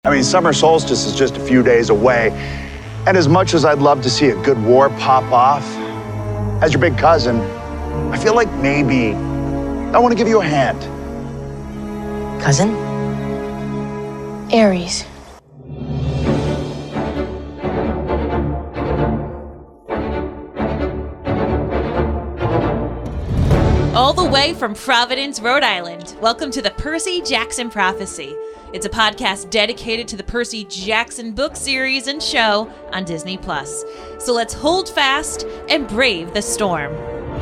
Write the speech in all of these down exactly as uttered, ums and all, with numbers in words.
I mean, summer solstice is just a few days away, and as much as I'd love to see a good war pop off, as your big cousin, I feel like maybe I want to give you a hand. Cousin? Aries. All the way from Providence, Rhode Island, welcome to the Percy Jackson Prophecy. It's a podcast dedicated to the Percy Jackson book series and show on Disney Plus. So let's hold fast and brave the storm.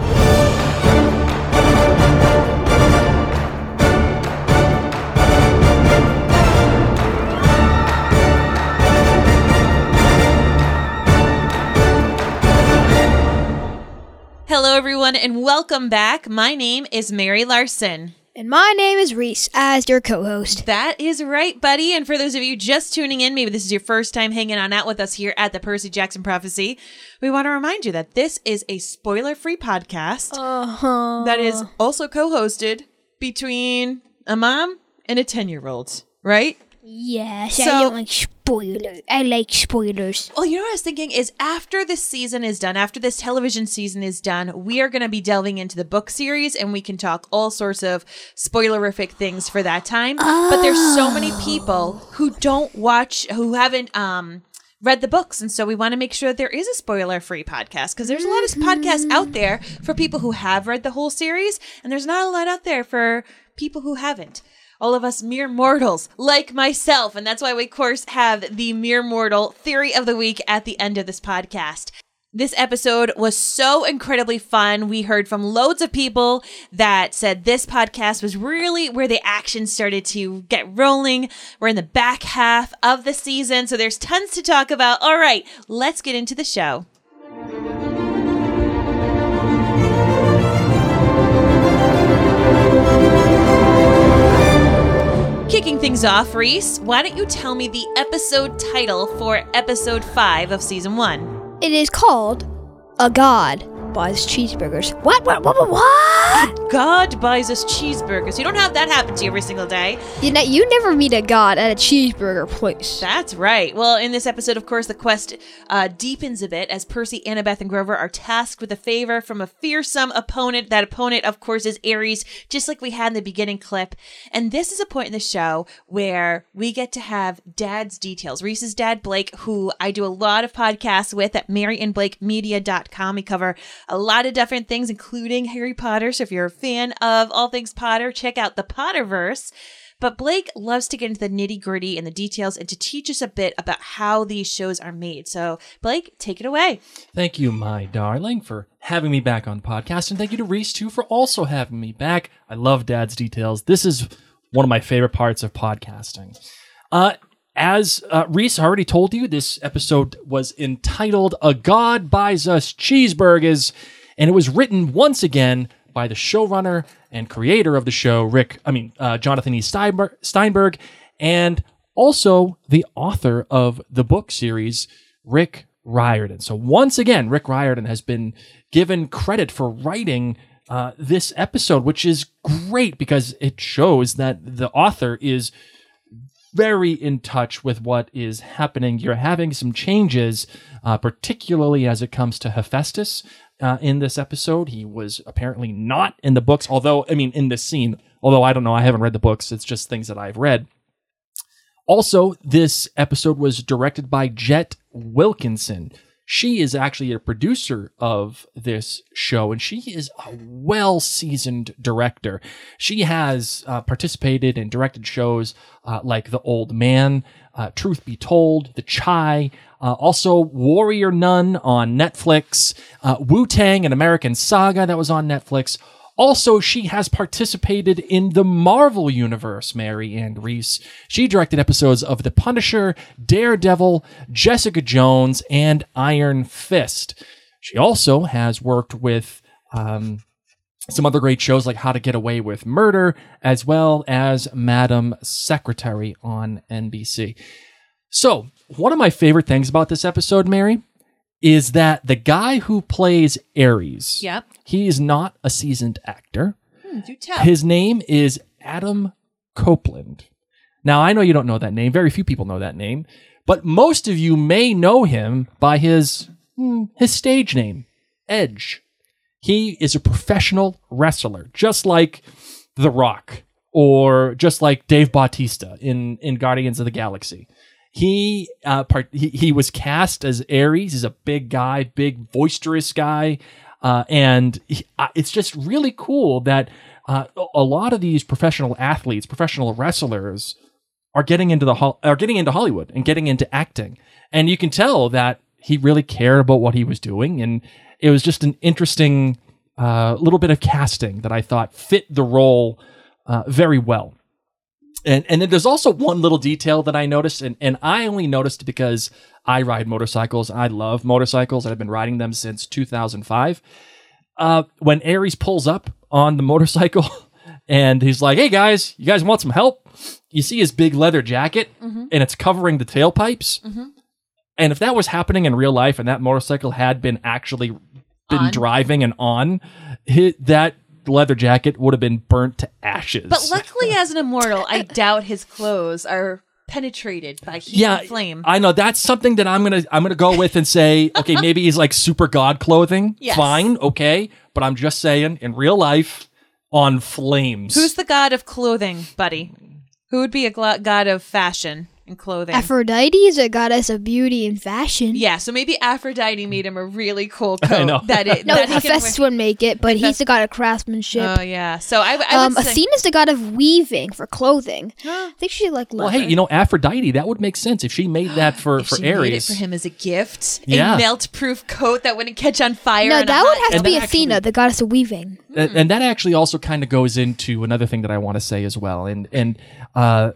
Hello, everyone, and welcome back. My name is Mary Larson. And my name is Reese, as your co-host. That is right, buddy. And for those of you just tuning in, maybe this is your first time hanging on out with us here at the Percy Jackson Prophecy, we want to remind you that this is a spoiler-free podcast uh-huh. that is also co-hosted between a mom and a ten-year-old, right? Yes, So- I don't like spoilers. I like spoilers. Well, you know what I was thinking is after this season is done, after this television season is done, we are going to be delving into the book series and we can talk all sorts of spoilerific things for that time. Oh. But there's so many people who don't watch, who haven't um, read the books. And so we want to make sure that there is a spoiler-free podcast because there's a lot of podcasts out there for people who have read the whole series. And there's not a lot out there for people who haven't. All of us mere mortals, like myself. And that's why we, of course, have the Mere Mortal Theory of the Week at the end of this podcast. This episode was so incredibly fun. We heard from loads of people that said this podcast was really where the action started to get rolling. We're in the back half of the season, so there's tons to talk about. All right, let's get into the show. Kicking things off, Reese, why don't you tell me the episode title for episode five of season one? It is called A God Buys Cheeseburgers. What? What? What? What? What? God buys us cheeseburgers. You don't have that happen to you every single day. You know, you never meet a god at a cheeseburger place. That's right. Well, in this episode, of course, the quest uh, deepens a bit as Percy, Annabeth, and Grover are tasked with a favor from a fearsome opponent. That opponent, of course, is Ares, just like we had in the beginning clip. And this is a point in the show where we get to have Dad's details. Reese's dad, Blake, who I do a lot of podcasts with at mary and blake media dot com. We cover a lot of different things, including Harry Potter. So if you're a fan of all things Potter, check out the Potterverse. But Blake loves to get into the nitty gritty and the details and to teach us a bit about how these shows are made. So Blake, take it away. Thank you, my darling, for having me back on the podcast. And thank you to Reese, too, for also having me back. I love Dad's details. This is one of my favorite parts of podcasting. Uh, as uh, Reese already told you, this episode was entitled A God Buys Us Cheeseburgers, and it was written once again by the showrunner and creator of the show, Rick, I mean, uh, Jonathan E. Steinberg, Steinberg, and also the author of the book series, Rick Riordan. So once again, Rick Riordan has been given credit for writing uh, this episode, which is great because it shows that the author is very in touch with what is happening. You're having some changes, uh, particularly as it comes to Hephaestus uh, in this episode. He was apparently not in the books, although, I mean, in this scene, although I don't know, I haven't read the books. It's just things that I've read. Also, this episode was directed by Jet Wilkinson. She is actually a producer of this show, and she is a well-seasoned director. She has uh, participated in directed shows uh, like The Old Man, uh, Truth Be Told, The Chai, uh, also Warrior Nun on Netflix, uh, Wu-Tang, an American Saga that was on Netflix. Also, she has participated in the Marvel Universe, Mary and Reese. She directed episodes of The Punisher, Daredevil, Jessica Jones, and Iron Fist. She also has worked with um, some other great shows like How to Get Away with Murder, as well as Madam Secretary on N B C. So, one of my favorite things about this episode, Mary, is that the guy who plays Ares, Yep. he is not a seasoned actor. Hmm, do tell. His name is Adam Copeland. Now, I know you don't know that name. Very few people know that name. But most of you may know him by his, hmm, his stage name, Edge. He is a professional wrestler, just like The Rock or just like Dave Bautista in, in Guardians of the Galaxy. He, uh, part, he he was cast as Ares. He's a big guy, big boisterous guy, uh, and he, uh, it's just really cool that uh, a lot of these professional athletes, professional wrestlers, are getting into the ho- are getting into Hollywood and getting into acting, and you can tell that he really cared about what he was doing, and it was just an interesting uh, little bit of casting that I thought fit the role uh, very well. And and then there's also one little detail that I noticed, and, and I only noticed because I ride motorcycles. I love motorcycles. I've been riding them since two thousand five. Uh, when Ares pulls up on the motorcycle and he's like, hey guys, you guys want some help? You see his big leather jacket mm-hmm. and it's covering the tailpipes. Mm-hmm. And if that was happening in real life and that motorcycle had been actually been on. driving and on, hit that leather jacket would have been burnt to ashes. But luckily, as an immortal, I doubt his clothes are penetrated by heat yeah, and flame. I know that's something that I'm gonna I'm gonna go with and say, okay, maybe he's like super god clothing. Yes. Fine, okay. But I'm just saying, in real life, on flames. Who's the god of clothing, buddy? Who would be a gl- god of fashion and clothing? Aphrodite is a goddess of beauty and fashion. Yeah, so maybe Aphrodite made him a really cool coat. I know. That it, No, that he can Hephaestus would make it, but he's the god of craftsmanship. wear. Oh yeah. So I, I um, would say, Athena's the god of weaving for clothing. I think she like Well, leather. hey, you know, Aphrodite, that would make sense if she made that for, if for she Ares. made it for him as a gift, Yeah. a melt-proof coat that wouldn't catch on fire. no, in a that would hot- have to And be that Athena, actually- the goddess of weaving. And, and that actually also kind of goes into another thing that I want to say as well. And and uh,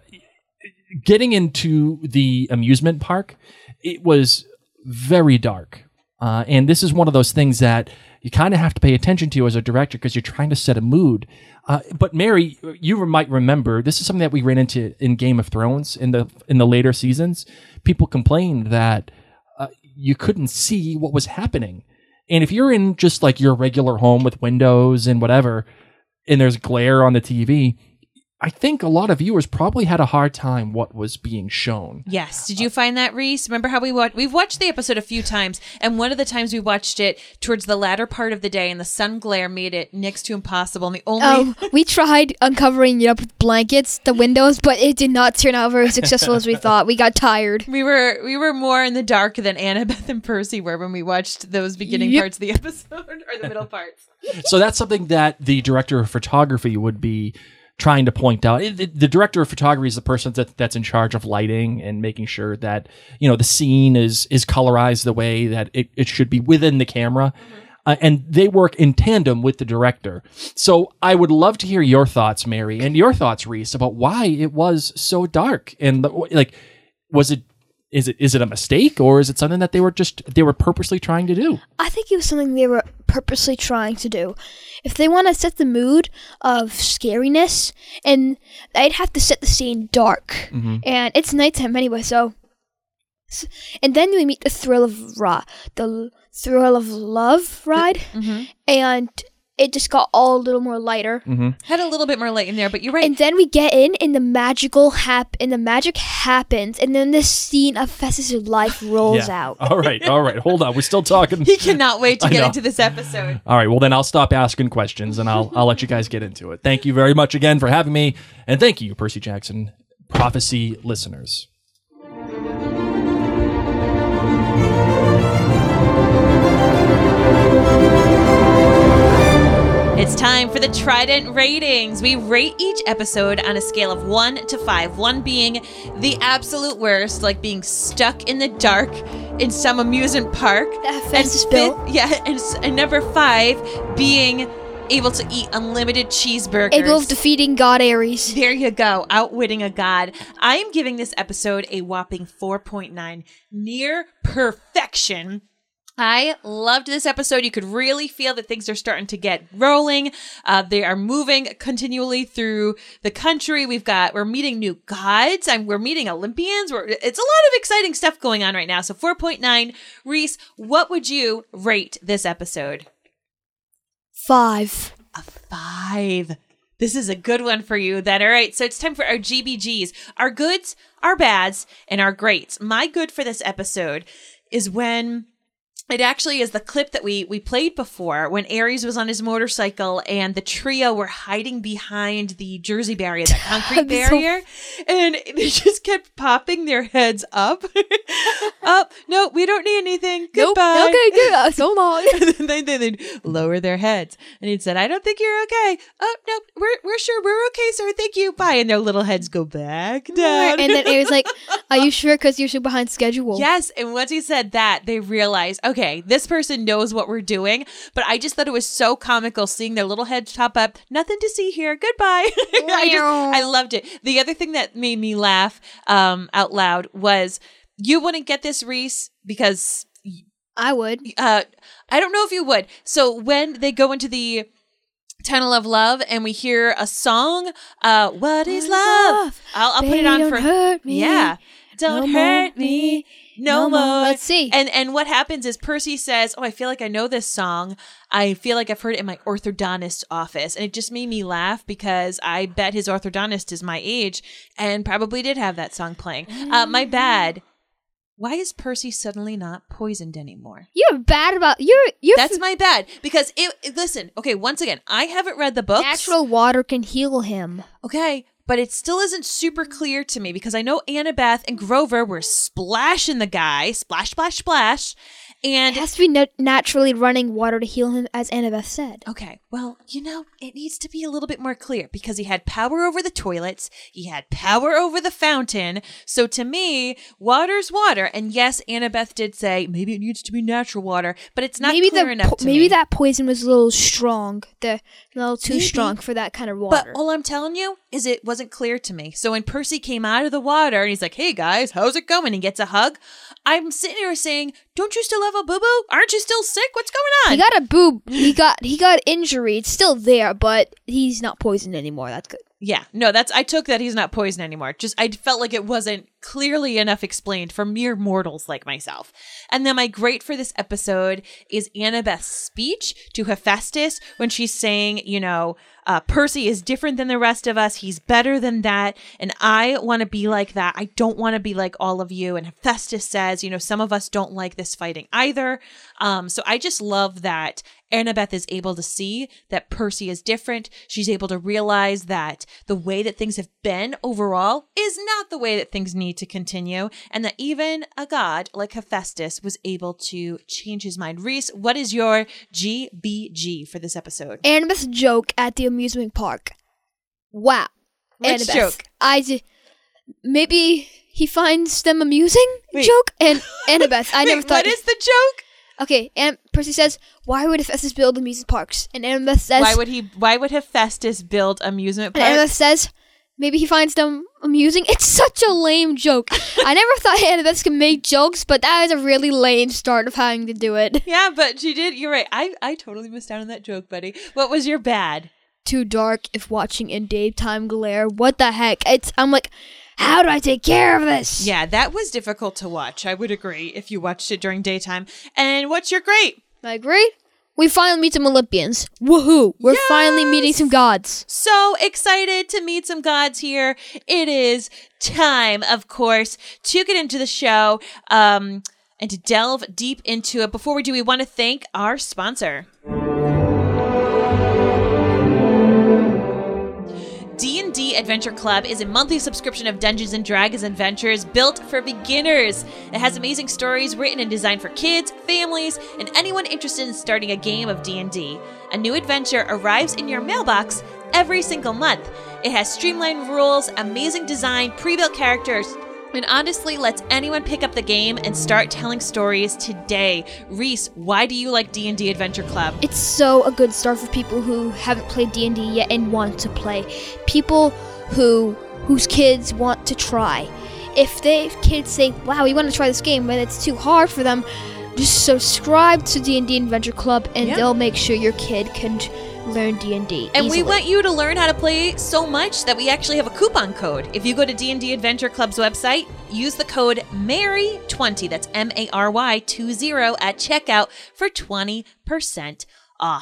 getting into the amusement park, it was very dark. Uh, and this is one of those things that you kind of have to pay attention to as a director because you're trying to set a mood. Uh, but Mary, you might remember this is something that we ran into in Game of Thrones in the in the later seasons. People complained that uh, you couldn't see what was happening. And if you're in just like your regular home with windows and whatever, and there's glare on the T V, I think a lot of viewers probably had a hard time what was being shown. Yes. Did you find that, Reese? Remember how we watched? We've watched the episode a few times, and one of the times we watched it towards the latter part of the day, and the sun glare made it next to impossible. And the only Oh, we tried uncovering it up with blankets, the windows, but it did not turn out very successful as we thought. We got tired. we were we were more in the dark than Annabeth and Percy were when we watched those beginning Yep. parts of the episode or the middle parts. So that's something that the director of photography would be trying to point out. It- it- the director of photography is the person that, that's in charge of lighting and making sure that, you know, the scene is is colorized the way that it, it should be within the camera. Uh, and they work in tandem with the director. So I would love to hear your thoughts, Mary, and your thoughts, Reese, about why it was so dark. And the, like, was it is it is it a mistake, or is it something that they were just they were purposely trying to do? I think it was something they were purposely trying to do. If they want to set the mood of scariness, and they'd have to set the scene dark. Mm-hmm. And it's nighttime anyway, so. s- And then we meet the thrill of ra, the l- thrill of love ride, Mm-hmm. and it just got all a little more lighter. Mm-hmm. Had a little bit more light in there, but you're right. And then we get in, and the magical hap, and the magic happens, and then this scene of Festus' life rolls out. All right, all right. Hold on. We're still talking. he cannot wait to I get know. into this episode. All right, well then I'll stop asking questions and I'll I'll let you guys get into it. Thank you very much again for having me, and thank you, Percy Jackson Prophecy listeners. It's time for the Trident ratings. We rate each episode on a scale of one to five. One being the absolute worst, like being stuck in the dark in some amusement park. That And Festus fifth- built. yeah, and, s- and number five being able to eat unlimited cheeseburgers. Able of defeating God Ares. There you go, outwitting a god. I am giving this episode a whopping four point nine, near perfection. I loved this episode. You could really feel that things are starting to get rolling. Uh, they are moving continually through the country. We've got, we're meeting new gods. I'm, we're meeting Olympians. We're, it's a lot of exciting stuff going on right now. So four point nine. Reese, what would you rate this episode? Five. A five. This is a good one for you then. All right, so it's time for our G B Gs. Our goods, our bads, and our greats. My good for this episode is when... It actually is the clip that we we played before when Ares was on his motorcycle and the trio were hiding behind the Jersey barrier, that concrete barrier, so... and they just kept popping their heads up. Up, no, we don't need anything. Goodbye. Nope. Okay, good. So long. And then they, then they'd lower their heads, and he'd said, "I don't think you're okay. Oh no, we're we're sure we're okay, sir. Thank you. Bye." And their little heads go back down. And then Ares like, "Are you sure? Because you're so behind schedule." Yes, and once he said that, they realized, okay, this person knows what we're doing. But I just thought it was so comical seeing their little heads top up. Nothing to see here. Goodbye. I just, I loved it. The other thing that made me laugh um, out loud was, you wouldn't get this, Reese, because I would. Uh, I don't know if you would. So when they go into the Tunnel of Love and we hear a song, uh, "What is love?" love? I'll, I'll put Baby, it on don't for hurt me. yeah. Don't No hurt more. me. No, No more. more. Let's see. And and what happens is Percy says, "Oh, I feel like I know this song. I feel like I've heard it in my orthodontist's office." And it just made me laugh because I bet his orthodontist is my age and probably did have that song playing. Uh, my bad. Why is Percy suddenly not poisoned anymore? You're bad about you're you're That's my bad. Because it, it- listen, okay, once again, I haven't read the books. natural water can heal him. Okay, but it still isn't super clear to me because I know Annabeth and Grover were splashing the guy, splash, splash, splash, It and has to be nat- naturally running water to heal him, as Annabeth said. okay, well, you know, it needs to be a little bit more clear because he had power over the toilets, he had power over the fountain. So to me, water's water. And yes, Annabeth did say maybe it needs to be natural water, but it's not maybe clear the enough po- to maybe me. that poison was a little strong. The a little too Maybe. strong for that kind of But water. all I'm telling you is it wasn't clear to me. So when Percy came out of the water and he's like, "Hey guys, how's it going?" He gets a hug. I'm sitting here saying, "Don't you still have a boo-boo? Aren't you still sick? What's going on?" he got a boob. He got he got injury. It's still there, but he's not poisoned anymore. That's good. Yeah, no, that's I took that he's not poisoned anymore. Just I felt like it wasn't clearly enough explained for mere mortals like myself. And then my great for this episode is Annabeth's speech to Hephaestus when she's saying, you know, uh, Percy is different than the rest of us. He's better than that. And I want to be like that. I don't want to be like all of you. And Hephaestus says, you know, some of us don't like this fighting either. Um, so I just love that Annabeth is able to see that Percy is different. She's able to realize that the way that things have been overall is not the way that things need to continue, and that even a god like Hephaestus was able to change his mind. Reese, what is your G B G for this episode? Annabeth's joke at the amusement park. Wow. Which Annabeth. joke? I d- maybe he finds them amusing. Wait. Joke and Annabeth. I never Wait, thought. what is the joke? Okay, and Percy says, "Why would Hephaestus build amusement parks?" And Annabeth says, Why would he? Why would Hephaestus build amusement And Annabeth parks? says, "Maybe he finds them amusing." It's such a lame joke. I never thought Annabeth could make jokes, but that is a really lame start of having to do it. Yeah, but she did. You're right. I I totally missed out on that joke, buddy. What was your bad? Too dark if watching in daytime glare. What the heck? It's. I'm like, how do I take care of this? Yeah, that was difficult to watch. I would agree if you watched it during daytime. And what's your great? I agree. We finally meet some Olympians. Woohoo! We're finally meeting Yes! some gods. So excited to meet some gods here. It is time, of course, to get into the show um, and to delve deep into it. Before we do, we want to thank our sponsor. D and D Adventure Club is a monthly subscription of Dungeons and Dragons adventures built for beginners. It has amazing stories written and designed for kids, families, and anyone interested in starting a game of D and D. A new adventure arrives in your mailbox every single month. It has streamlined rules, amazing design, pre-built characters, and honestly lets anyone pick up the game and start telling stories today. Reese, why do you like D and D Adventure Club? It's so a good start for people who haven't played D and D yet and want to play. People who whose kids want to try. If they if kids say, "Wow, we want to try this game," but it's too hard for them, just subscribe to D and D Adventure Club, and Yeah. they'll make sure your kid can learn D and D And easily. we want you to learn how to play so much that we actually have a coupon code. If you go to D and D Adventure Club's website, use the code Mary twenty, that's M A R Y twenty at checkout for twenty percent off.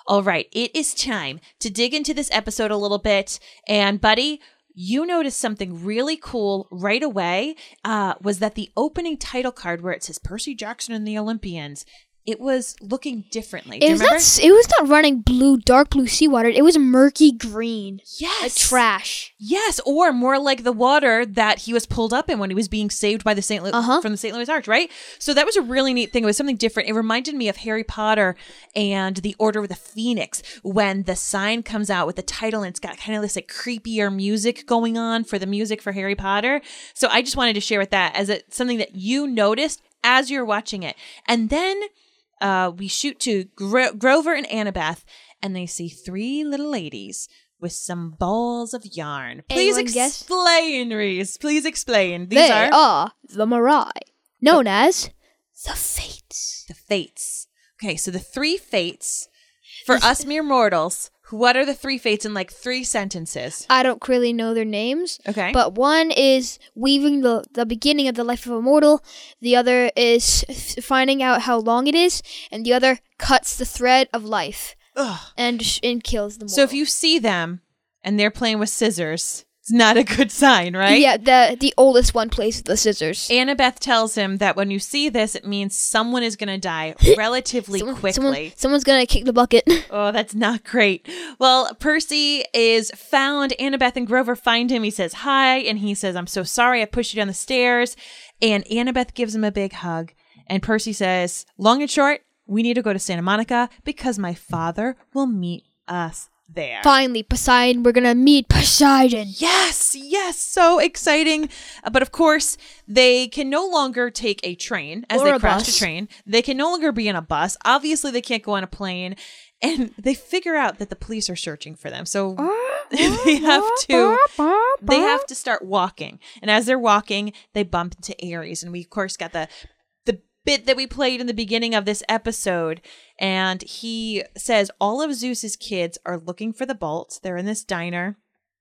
All right, it is time to dig into this episode a little bit. And buddy, you noticed something really cool right away, uh, was that the opening title card where it says Percy Jackson and the Olympians, it was looking differently. Do It you was, remember? not, it was not running blue, dark blue seawater. It was murky green. Yes. Like trash. Yes, or more like the water that he was pulled up in when he was being saved by the Saint Louis Uh-huh. from the Saint Louis Arch, right? So that was a really neat thing. It was something different. It reminded me of Harry Potter and the Order of the Phoenix when the sign comes out with the title and it's got kind of this like creepier music going on for the music for Harry Potter. So I just wanted to share with that as a, something that you noticed as you're watching it. And then uh, we shoot to Gro- Grover and Annabeth, and they see three little ladies with some balls of yarn. Please Anyone guess? explain, Reese. Please explain. These They are, are the Mirai, known as the Fates. the fates. Okay, so the three fates, for us mere mortals, what are the three fates in like three sentences? I don't really know their names. Okay. But one is weaving the, the beginning of the life of a mortal. The other is f- finding out how long it is. And the other cuts the thread of life Ugh. and, sh- and kills the mortal. So if you see them and they're playing with scissors, it's not a good sign, right? Yeah, the, the oldest one plays with the scissors. Annabeth tells him that when you see this, it means someone is going to die relatively Someone- quickly. Someone, someone's gonna kick the bucket. Oh, that's not great. Well, Percy is found. Annabeth and Grover find him. He says hi, and he says, I'm so sorry I pushed you down the stairs. And Annabeth gives him a big hug. And Percy says, long and short, we need to go to Santa Monica because my father will meet us there. Finally, Poseidon, we're gonna meet Poseidon. Yes, yes, so exciting. Uh, but of course, they can no longer take a train as Or they a crash bus. a train. They can no longer be in a bus. Obviously, they can't go on a plane. And they figure out that the police are searching for them. So they have to they have to start walking. And as they're walking, they bump into Ares. And we of course got the the bit that we played in the beginning of this episode. And he says all of Zeus's kids are looking for the bolt. They're in this diner.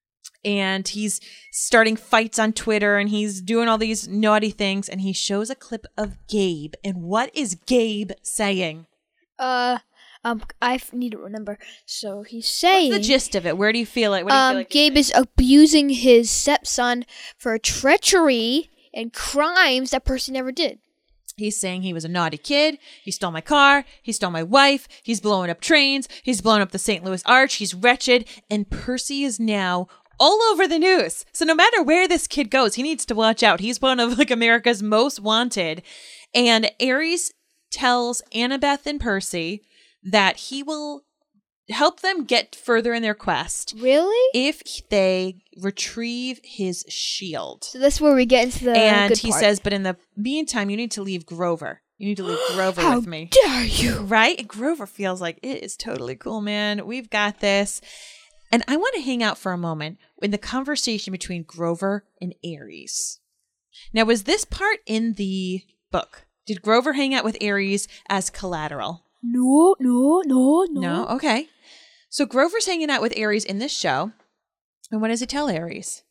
And he's starting fights on Twitter and he's doing all these naughty things. And he shows a clip of Gabe. And what is Gabe saying? Uh, um, I f- need to remember. So he's saying... What's the gist of it? Where do you feel it? What do you um, feel like? Gabe is abusing his stepson for treachery and crimes that Percy never did. He's saying he was a naughty kid. He stole my car. He stole my wife. He's blowing up trains. He's blowing up the Saint Louis Arch. He's wretched. And Percy is now all over the news. So no matter where this kid goes, he needs to watch out. He's one of like America's most wanted. And Ares tells Annabeth and Percy that he will help them get further in their quest Really? if they retrieve his shield. So that's where we get into the and good he part. says, but in the meantime, you need to leave Grover. You need to leave Grover How with me. dare you? Right? And Grover feels like it is totally cool, man. We've got this. And I want to hang out for a moment in the conversation between Grover and Ares. Now, was this part in the book? Did Grover hang out with Ares as collateral? No, no, no, no. No? Okay. So Grover's hanging out with Ares in this show. And what does he tell Ares?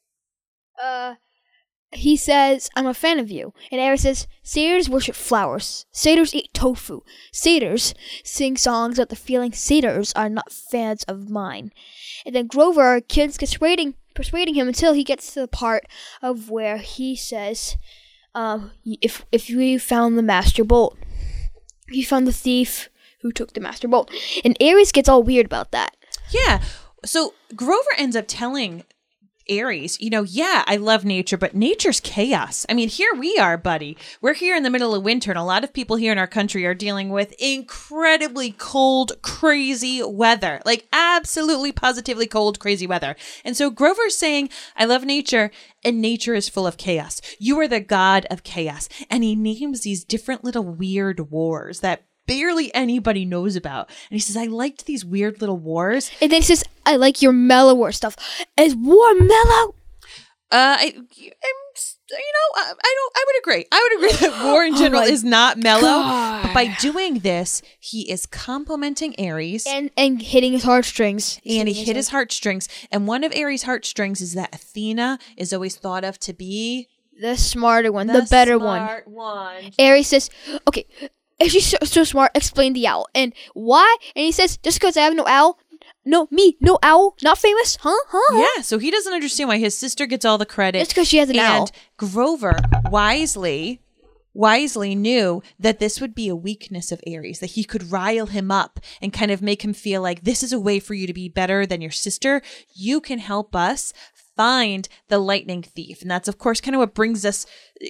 Uh, he says, I'm a fan of you. And Ares says, satyrs worship flowers. Satyrs eat tofu. Satyrs sing songs about the feeling satyrs are not fans of mine. And then Grover keeps persuading, persuading him until he gets to the part of where he says, um, if, if we found the master bolt, if you found the thief who took the master bolt. And Ares gets all weird about that. Yeah. So Grover ends up telling Ares, you know, yeah, I love nature, but nature's chaos. I mean, here we are, buddy. We're here in the middle of winter, and a lot of people here in our country are dealing with incredibly cold, crazy weather. Like absolutely, positively cold, crazy weather. And so Grover's saying, I love nature, and nature is full of chaos. You are the god of chaos. And he names these different little weird wars that barely anybody knows about. And he says, I liked these weird little wars. And then he says, I like your mellower stuff. Is war mellow? Uh, I, I'm, you know, I, I don't, I would agree. I would agree that war in general Oh my is not mellow. God. But by doing this, he is complimenting Ares. And and hitting his heartstrings. And he hit his heartstrings. And one of Ares' heartstrings is that Athena is always thought of to be The smarter one, the, better one. smart one. Ares says, okay, And she's so, so smart. Explain the owl. And why? And he says, just because I have no owl, no, me, no owl, not famous, huh? Huh? Yeah, so he doesn't understand why his sister gets all the credit. Just because she has an and owl. Grover wisely, wisely knew that this would be a weakness of Aries, that he could rile him up and kind of make him feel like this is a way for you to be better than your sister. You can help us find the lightning thief. And that's, of course, kind of what brings us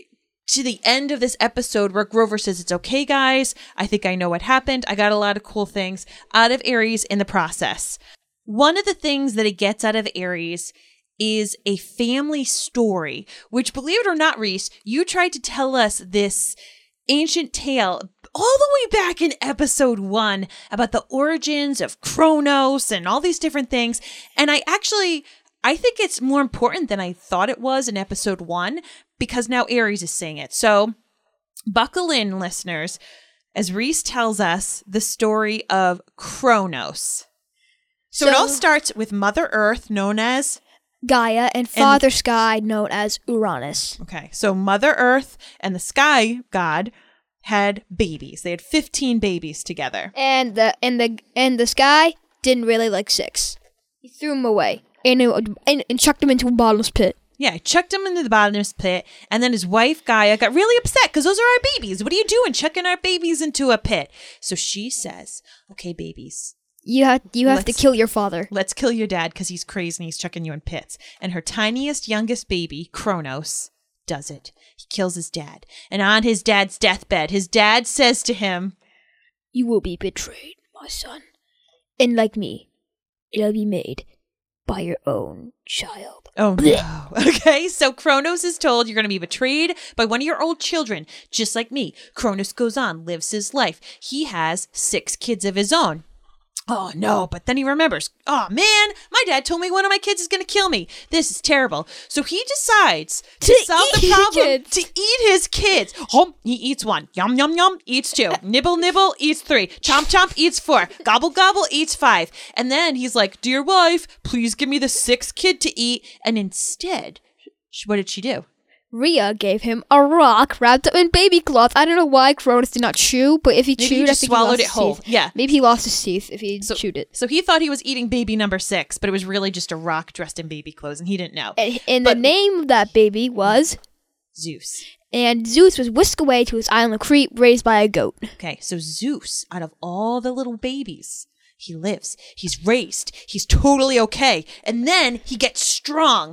to the end of this episode where Grover says, it's okay, guys. I think I know what happened. I got a lot of cool things out of Aries in the process. One of the things that it gets out of Aries is a family story, which, believe it or not, Reese, you tried to tell us this ancient tale all the way back in episode one about the origins of Kronos and all these different things. And I actually, I think it's more important than I thought it was in episode one, because now Aries is saying it. So buckle in, listeners, as Reese tells us the story of Kronos. So, So- it all starts with Mother Earth, known as... Gaia and Father Sky, known as Uranus. Okay, so Mother Earth and the Sky God had babies. They had fifteen babies together. And the and the and the Sky didn't really like six. He threw them away and, it, and and chucked them into a bottomless pit. Yeah, he chucked him into the bottomless pit, and then his wife, Gaia, got really upset because those are our babies. What are you doing, chucking our babies into a pit? So she says, okay, babies, You have you have to Let's- kill your father. let's kill your dad because he's crazy and he's chucking you in pits. And her tiniest, youngest baby, Kronos, does it. He kills his dad. And on his dad's deathbed, his dad says to him, You will be betrayed, my son. And like me, it'll be made by your own child. oh no. Okay, so Kronos is told you're going to be betrayed by one of your old children, just like me. Kronos goes on, lives his life. He has six kids of his own. Oh no, but then he remembers, oh man, my dad told me one of my kids is going to kill me. This is terrible. So he decides to, To solve eat the his problem kids. to eat his kids. Home, he eats one. Yum, yum, yum, eats two. Nibble, nibble, eats three. Chomp, chomp, eats four. Gobble, gobble, eats five. And then he's like, dear wife, please give me the sixth kid to eat. And instead, sh- what did she do? Rhea gave him a rock wrapped up in baby cloth. I don't know why Cronus did not chew, but if he Maybe chewed, he I just think swallowed he it lost whole. his teeth. Yeah. Maybe he lost his teeth if he So- chewed it. So he thought he was eating baby number six, but it was really just a rock dressed in baby clothes, and he didn't know. And, and But- the name of that baby was, Zeus. and Zeus was whisked away to his island of Crete, raised by a goat. Okay, so Zeus, out of all the little babies, he lives, he's raised, he's totally okay, and then he gets strong.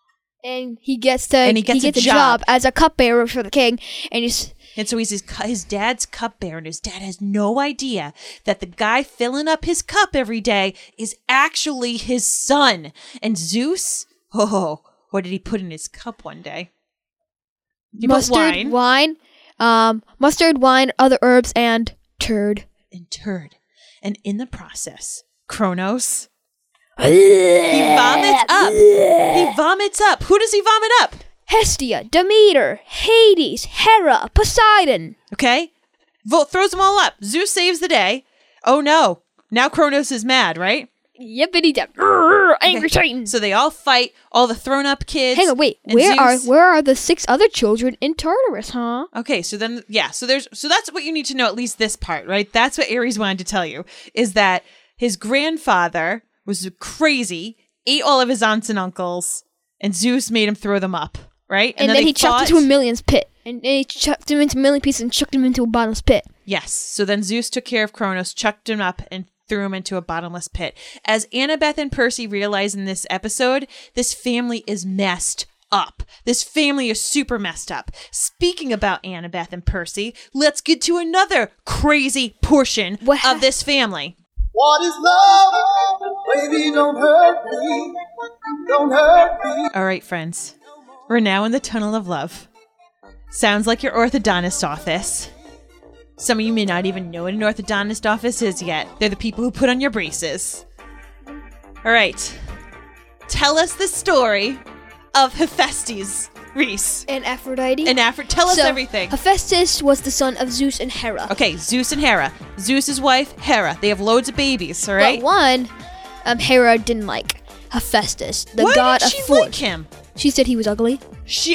And he gets to And he gets a a job. job as a cupbearer for the king, and he's And so he's his, cu- his dad's cupbearer, and his dad has no idea that the guy filling up his cup every day is actually his son. And Zeus, oh, what did he put in his cup one day? He put mustard, wine wine, um, mustard, wine, other herbs, and turd. and turd. And in the process, Kronos, he vomits up. He vomits up. Who does he vomit up? Hestia, Demeter, Hades, Hera, Poseidon. Okay? Vo- throws them all up. Zeus saves the day. Oh no. Now Kronos is mad, right? Yippity dip. Angry Okay. Titan. So they all fight, all the thrown up kids. Hang on, wait. and Where are Zeus- where are the six other children in Tartarus, huh? Okay, so then yeah, so there's so that's what you need to know, at least this part, right? That's what Ares wanted to tell you, is that his grandfather was crazy, ate all of his aunts and uncles, and Zeus made him throw them up, right? And, then, they he chucked fought- into a million's pit. And and he chucked him into a million pieces and chucked him into a bottomless pit. Yes. So then Zeus took care of Kronos, chucked him up, and threw him into a bottomless pit. As Annabeth and Percy realize in this episode, this family is messed up. This family is super messed up. Speaking about Annabeth and Percy, let's get to another crazy portion What ha- of this family. What is love? Baby, don't hurt me. Don't hurt me. All right, friends. We're now in the tunnel of love. Sounds like your orthodontist office. Some of you may not even know what an orthodontist office is yet. They're the people who put on your braces. All right. Tell us the story of Hephaestus, Reese. And Aphrodite. And Afro, tell us So, everything. Hephaestus was the son of Zeus and Hera. Okay, Zeus and Hera. Zeus's wife, Hera. They have loads of babies, all right? But one, um, Hera didn't like Hephaestus, the Why god did of she force. like him? She said he was ugly. She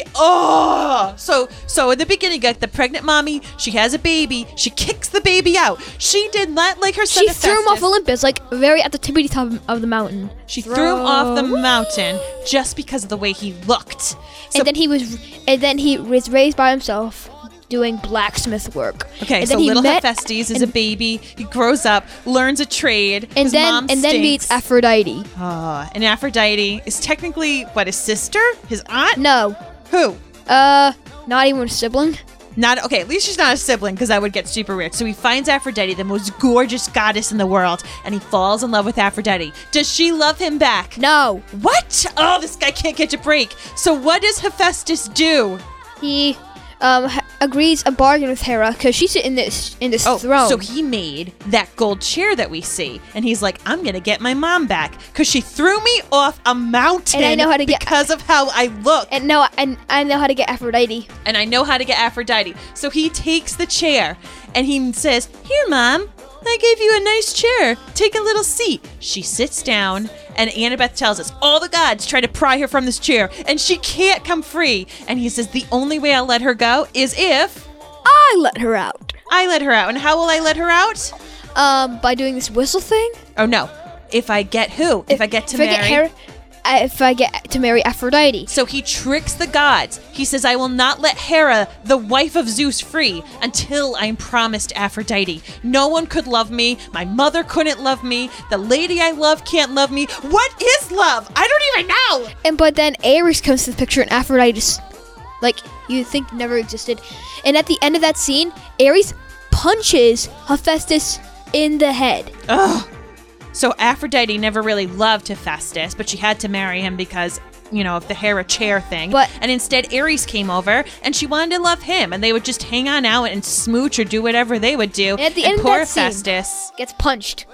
oh so so in the beginning, like the pregnant mommy, she has a baby, she kicks the baby out. She did not like her son. She threw him off Olympus, like very at the tippity top of the mountain. She threw him off the mountain just because of the way he looked. So, and then he was, and then he was raised by himself, doing blacksmith work. Okay, and so then he little met, Hephaestus is a baby. He grows up, learns a trade. and his then mom and then stinks. meets Aphrodite. Oh, and Aphrodite is technically what, his sister, his aunt. No, Who? uh, not even a sibling. Not okay. At least she's not a sibling, because that would get super weird. So he finds Aphrodite, the most gorgeous goddess in the world, and he falls in love with Aphrodite. Does she love him back? No, What? Oh, this guy can't catch a break. So what does Hephaestus do? he um ha- agrees a bargain with Hera because she's in this in this Oh, throne. so he made that gold chair that we see, and he's like, "I'm gonna get my mom back because she threw me off a mountain, And I know how to get- because of how I look, and, and no, and I know how to get Aphrodite. and I know how to get Aphrodite." So he takes the chair and he says, "Here, mom, I gave you a nice chair. Take a little seat." She sits down, and Annabeth tells us all the gods try to pry her from this chair, and she can't come free. And he says, "The only way I'll let her go is if I let her out. I let her out." And how will I let her out? Um, by doing this whistle thing. Oh no! If I get who? If, I get to if I marry. get Hera, uh, if I get to marry Aphrodite. So he tricks the gods. He says, "I will not let Hera, the wife of Zeus, free until I'm promised Aphrodite. No one could love me. My mother couldn't love me. The lady I love can't love me. What is love? I don't even know." And but then Ares comes to the picture and Aphrodite just, like, you think never existed. And at the end of that scene, Ares punches Hephaestus in the head. Ugh. So Aphrodite never really loved Hephaestus, but she had to marry him because, you know, of the Hera chair thing. But- and instead Ares came over and she wanted to love him, and they would just hang on out and smooch or do whatever they would do. And at the end of poor that scene- Hephaestus. Gets punched.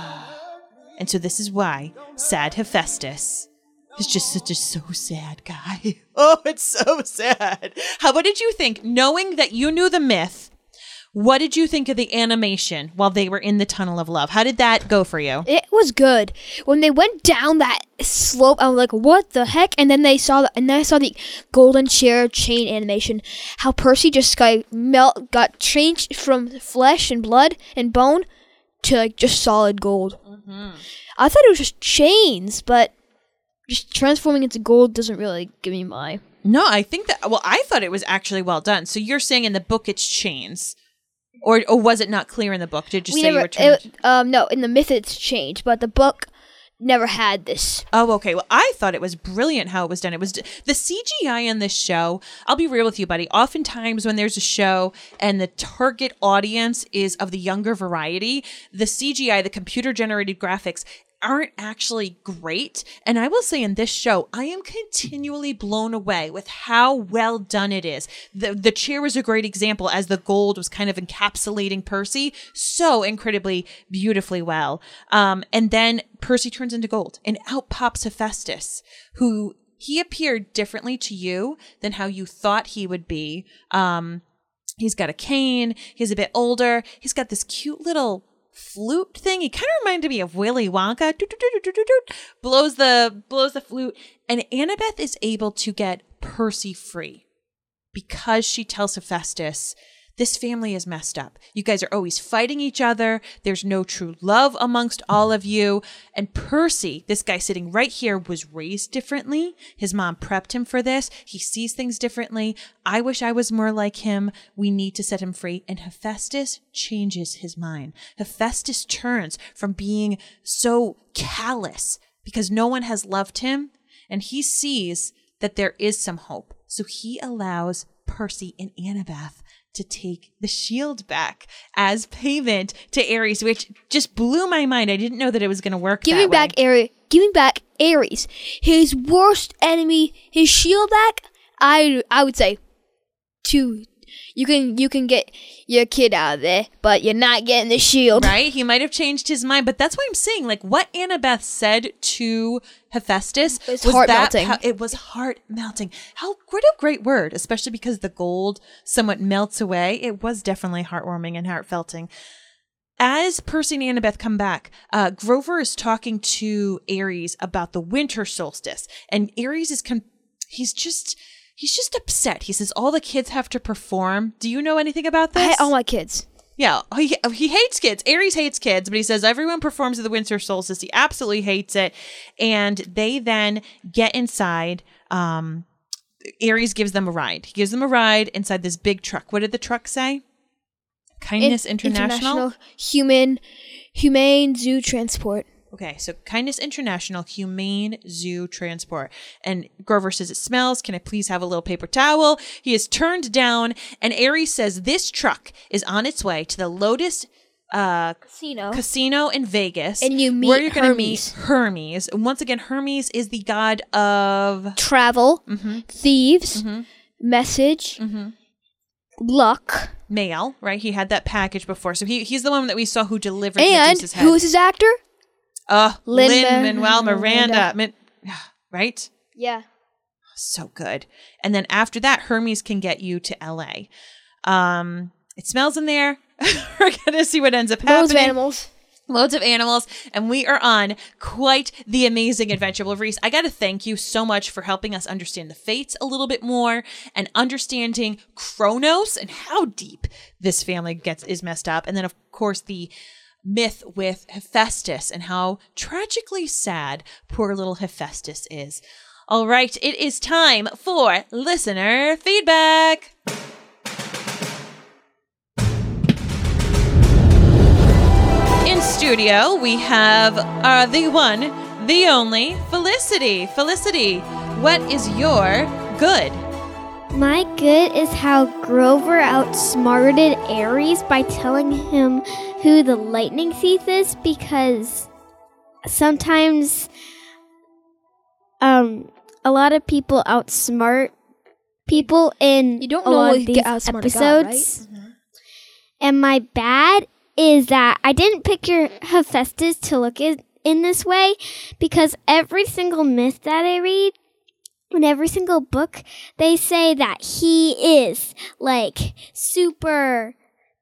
And so this is why sad Hephaestus is just such a so sad guy. Oh, it's so sad. How, what did you think, knowing that you knew the myth, what did you think of the animation while they were in the tunnel of love? How did that go for you? It was good. When they went down that slope, I was like, "What the heck?" And then they saw the, and then I saw the golden chair chain animation. How Percy just got melt, got changed from flesh and blood and bone to like just solid gold. Mm-hmm. I thought it was just chains, but just transforming into gold doesn't really give me my. No, I think that, well, I thought it was actually well done. So you're saying in the book it's chains. Or, or was it not clear in the book? Did you We say never, you were trying it, um, no, in the myth it's changed, but the book never had this. Oh, okay. Well, I thought it was brilliant how it was done. It was the C G I in this show. I'll be real with you, buddy. Oftentimes when there's a show and the target audience is of the younger variety, the C G I, the computer generated graphics, aren't actually great. And I will say in this show, I am continually blown away with how well done it is. The the chair was a great example, as the gold was kind of encapsulating Percy so incredibly beautifully well. Um, and then Percy turns into gold, and out pops Hephaestus, who he appeared differently to you than how you thought he would be. Um, he's got a cane. He's a bit older. He's got this cute little flute thing. He kind of reminded me of Willy Wonka. Doot, doot, doot, doot, doot, doot. Blows the blows the flute, and Annabeth is able to get Percy free because she tells Hephaestus, "This family is messed up. You guys are always fighting each other. There's no true love amongst all of you." And Percy, this guy sitting right here, was raised differently. His mom prepped him for this. He sees things differently. I wish I was more like him. We need to set him free. And Hephaestus changes his mind. Hephaestus turns from being so callous because no one has loved him, and he sees that there is some hope. So he allows Percy and Annabeth to take the shield back as payment to Ares, which just blew my mind. I didn't know that it was going to work Giving that way. back Ares, giving back Ares, his worst enemy, his shield back. I I would say, two. You can you can get your kid out of there, but you're not getting the shield. Right? He might have changed his mind, but that's why I'm saying, like, what Annabeth said to Hephaestus It's was heart that melting. how- it was heart melting. How what a great word, especially because the gold somewhat melts away. It was definitely heartwarming and heartfelting. As Percy and Annabeth come back, uh, Grover is talking to Ares about the winter solstice, and Ares is con- he's just he's just upset. He says all the kids have to perform. Do you know anything about this? I hate all my kids. Yeah, he, he hates kids. Ares hates kids, but he says everyone performs at the winter solstice. He absolutely hates it. And they then get inside. Um, Ares gives them a ride. He gives them a ride inside this big truck. What did the truck say? Kindness In- International? International Human Humane Zoo Transport. Okay, so Kindness International Humane Zoo Transport. And Grover says, it smells. Can I please have a little paper towel? He is turned down, and Ares says this truck is on its way to the Lotus uh, Casino. Casino in Vegas. And you meet where you're going to meet Hermes. Hermes. And once again, Hermes is the god of Travel, Mm-hmm. thieves, message, luck, mail, right? He had that package before. So he he's the one that we saw who delivered and Medusa's head. who's his actor? Uh, Lin-Manuel Lin-Manuel Miranda. Miranda. Min- right? Yeah. So good. And then after that, Hermes can get you to L A. Um, it smells in there. We're going to see what ends up happening. Loads of animals. Loads of animals. And we are on quite the amazing adventure. Well, Reese, I got to thank you so much for helping us understand the fates a little bit more and understanding Kronos and how deep this family gets is messed up. And then, of course, the myth with Hephaestus and how tragically sad poor little Hephaestus is. All right, it is time for listener feedback. In studio, we have uh, the one, the only Felicity. Felicity, what is your good? My good is how Grover outsmarted Ares by telling him who the lightning thief is, because sometimes um a lot of people outsmart people in You don't a lot normally of these get outsmarted God, episodes. And my bad is that I didn't picture Hephaestus to look in, in this way, because every single myth that I read, in every single book, they say that he is like super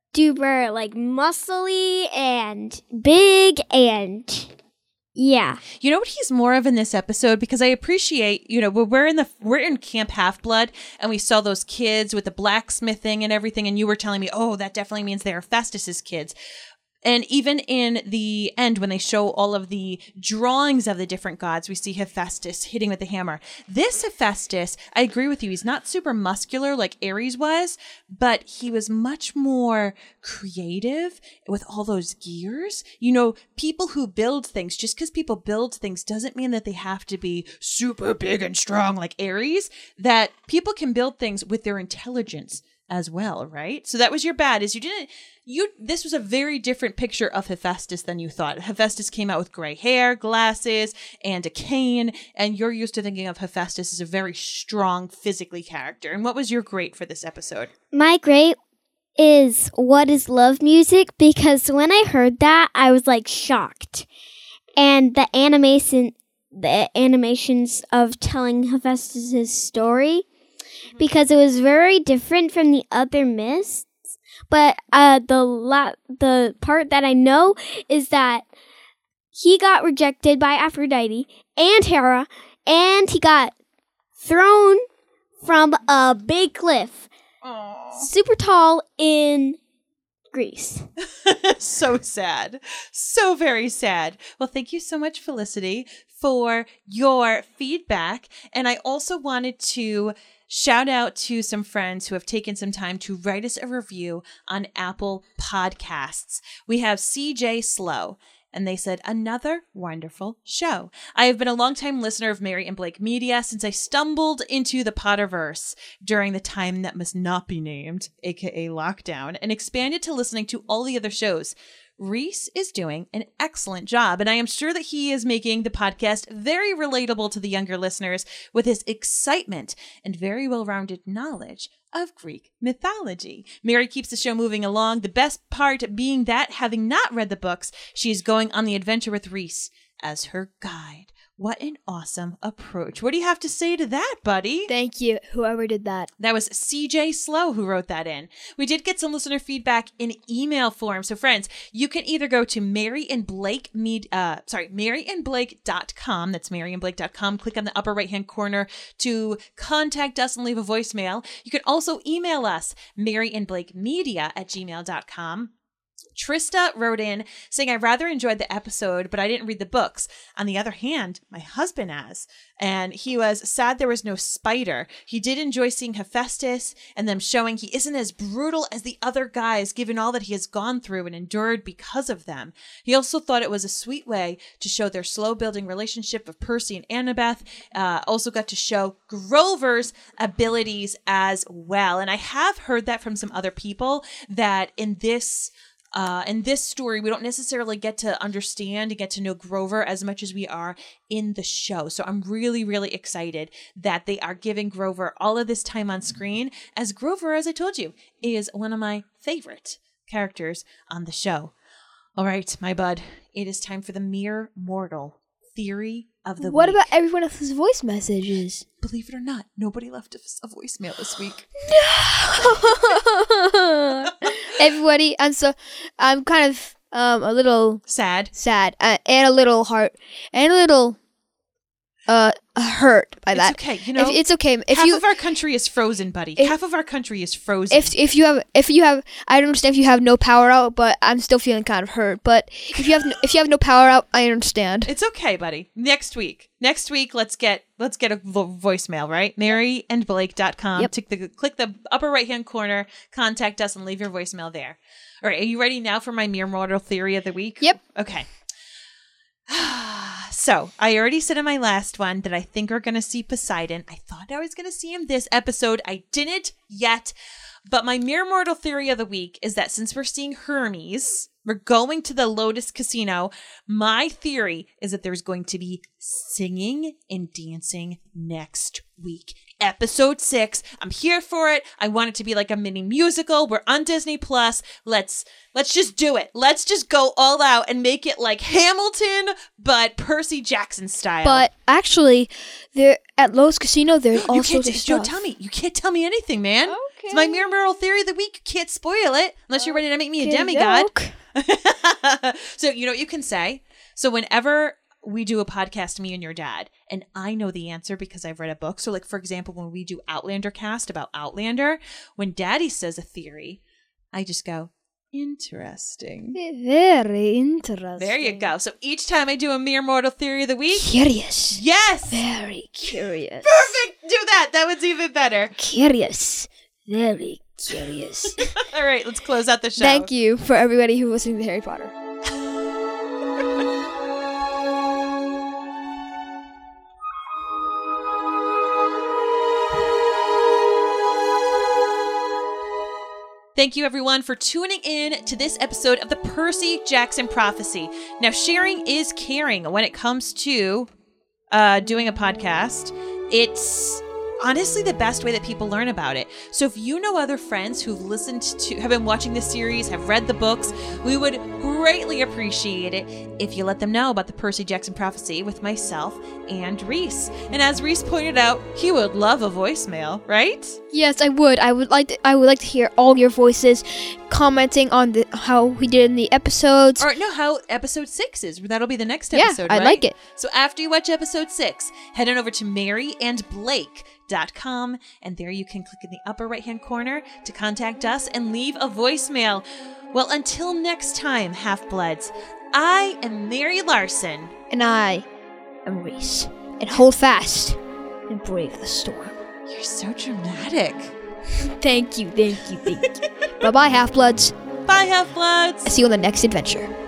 duper like muscly and big and yeah. You know what he's more of in this episode? Because I appreciate, you know, we're in the we're in Camp Half-Blood, and we saw those kids with the blacksmithing and everything, and you were telling me, oh, that definitely means they're Hephaestus's kids. And even in the end, when they show all of the drawings of the different gods, we see Hephaestus hitting with the hammer. This Hephaestus, I agree with you, he's not super muscular like Ares was, but he was much more creative with all those gears. You know, people who build things, just because people build things doesn't mean that they have to be super big and strong like Ares, that people can build things with their intelligence as well, right? So that was your bad, is you didn't, you, this was a very different picture of Hephaestus than you thought. Hephaestus came out with gray hair, glasses, and a cane, and you're used to thinking of Hephaestus as a very strong physically character. And what was your great for this episode? My great is What is Love music, because when I heard that, I was like shocked. And the animation, the animations of telling Hephaestus' story, because it was very different from the other myths. But uh, the la- the part that I know is that he got rejected by Aphrodite and Hera, and he got thrown from a big cliff, Aww. super tall in Greece. So sad. So very sad. Well, thank you so much, Felicity, for your feedback. And I also wanted to shout out to some friends who have taken some time to write us a review on Apple Podcasts. We have C J Slow, and they said, another wonderful show. I have been a longtime listener of Mary and Blake Media since I stumbled into the Potterverse during the time that must not be named, aka lockdown, and expanded to listening to all the other shows. Reese is doing an excellent job, and I am sure that he is making the podcast very relatable to the younger listeners with his excitement and very well-rounded knowledge of Greek mythology. Mary keeps the show moving along, the best part being that, having not read the books, she is going on the adventure with Reese as her guide. What an awesome approach. What do you have to say to that, buddy? Thank you, whoever did that. That was C J Slow who wrote that in. We did get some listener feedback in email form. So friends, you can either go to Mary and Blake Med, uh, sorry, mary and blake dot com. That's mary and blake dot com. Click on the upper right-hand corner to contact us and leave a voicemail. You can also email us, maryandblakemedia at gmail dot com. Trista wrote in saying, I rather enjoyed the episode, but I didn't read the books. On the other hand, my husband has. And he was sad there was no spider. He did enjoy seeing Hephaestus and them showing he isn't as brutal as the other guys, given all that he has gone through and endured because of them. He also thought it was a sweet way to show their slow building relationship of Percy and Annabeth. Uh, also got to show Grover's abilities as well. And I have heard that from some other people that in this Uh, in this story, we don't necessarily get to understand and get to know Grover as much as we are in the show. So I'm really, really excited that they are giving Grover all of this time on screen, as Grover, as I told you, is one of my favorite characters on the show. All right, my bud, it is time for the Mere Mortal Theory of the What Week. about everyone else's voice messages? Believe it or not, nobody left us a voicemail this week. Everybody, I'm so I'm kind of um a little Sad. sad uh, and a little heart and a little uh hurt by It's that. okay, you know, If- it's okay if Half you of our country is frozen, buddy. if- Half of our country is frozen. if if you have if you have I don't understand if you have no power out, but I'm still feeling kind of hurt. But if you have no, if you have no power out, I understand. It's okay, buddy. Next week. Next week, let's get let's get a vo- voicemail, right? mary and blake dot com. Yep. Tick the, click the upper right-hand corner, contact us, and leave your voicemail there. All right, are you ready now for my Mere Mortal Theory of the Week? Yep. Okay. So, I already said in my last one that I think we're going to see Poseidon. I thought I was going to see him this episode. I didn't yet. But my Mere Mortal Theory of the Week is that since we're seeing Hermes, we're going to the Lotus Casino. My theory is that there's going to be singing and dancing next week. Episode six. I'm here for it. I want it to be like a mini musical. We're on Disney Plus. Let's let's just do it. Let's just go all out and make it like Hamilton, but Percy Jackson style. But actually, there at Lowe's Casino, there's all you sorts can't of don't stuff. tell me. You can't tell me anything, man. Okay. It's my Mere Mortal Theory of the Week. You can't spoil it unless you're ready to make me a Okay, demigod. joke. So you know what you can say? So whenever we do a podcast, me and your dad, and I know the answer because I've read a book. So like, for example, when we do Outlander cast about Outlander, when Daddy says a theory, I just go, interesting. Very interesting. There you go. So each time I do a Mere Mortal Theory of the Week, Curious. yes! Very curious. Perfect! Do that. That was even better. Curious. Very curious. All right, let's close out the show. Thank you for everybody who was listening to Harry Potter. Thank you, everyone, for tuning in to this episode of the Percy Jackson Prophecy. Now, sharing is caring when it comes to uh, doing a podcast. It's honestly the best way that people learn about it. So if you know other friends who've listened to, have been watching this series, have read the books, we would greatly appreciate it if you let them know about the Percy Jackson Prophecy with myself and Reese. And as Reese pointed out, he would love a voicemail, right? Yes, I would. I would like to, I would like to hear all your voices commenting on the how we did in the episodes. Or no, how episode six is. That'll be the next Yeah, episode, I right? like it. So after you watch episode six, head on over to mary and blake dot com, and there you can click in the upper right-hand corner to contact us and leave a voicemail. Well, until next time, Half-Bloods, I am Mary Larson. And I am Reese. And hold fast and brave the storm. You're so dramatic. Thank you, thank you, thank you. Bye-bye, Half-Bloods. Bye, Half-Bloods. See you on the next adventure.